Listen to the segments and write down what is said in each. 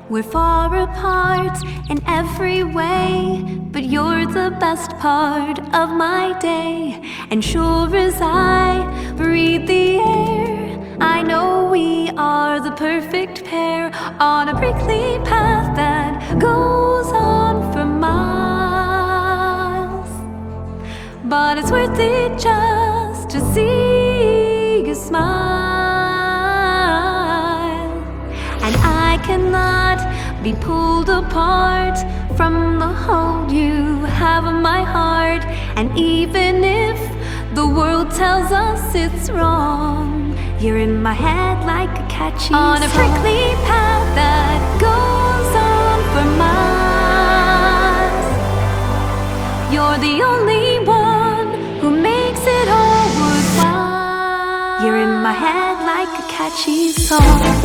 We're far apart in every way, but you're the best part of my day. And sure as I breathe the air, I know we are the perfect pair on a prickly path that goes on for miles. But it's worth it just to see you smile. And I cannot be pulled apart from the hold you have of my heart. And even if the world tells us it's wrong, you're in my head like a catchy song. On a prickly path that goes on for miles, you're the only one who makes it all worthwhile. You're in my head like a catchy song.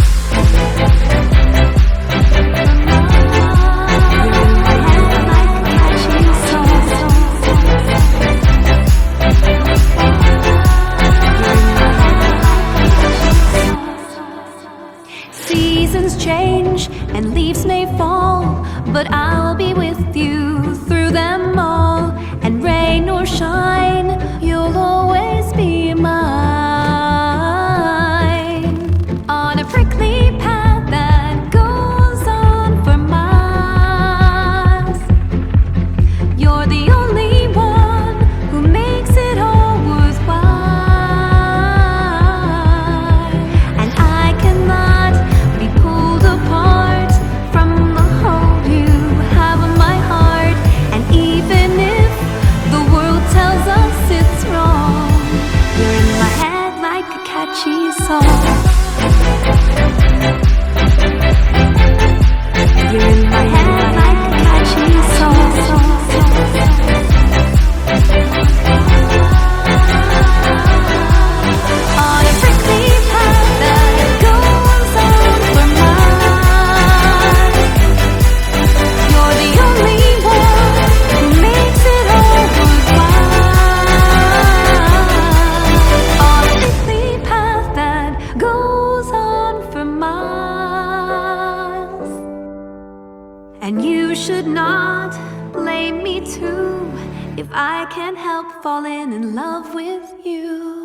Seasons change and leaves may fall, but I'll be with you through them all. And rain or shine, you'll always be mine. On a prickly path that goes on for miles, you're the only one who makes it all worthwhile. And I cannot be pulled apart from the hold you have of my heart. And even if the world tells us it's wrong, you're in my head like a catchy song. You're in my head like a catchy song. On a prickly path that goes on for miles, you're the only one who makes it all worthwhile. On a prickly path that goes on for miles. And you should not blame me too if I can't help falling in love with you.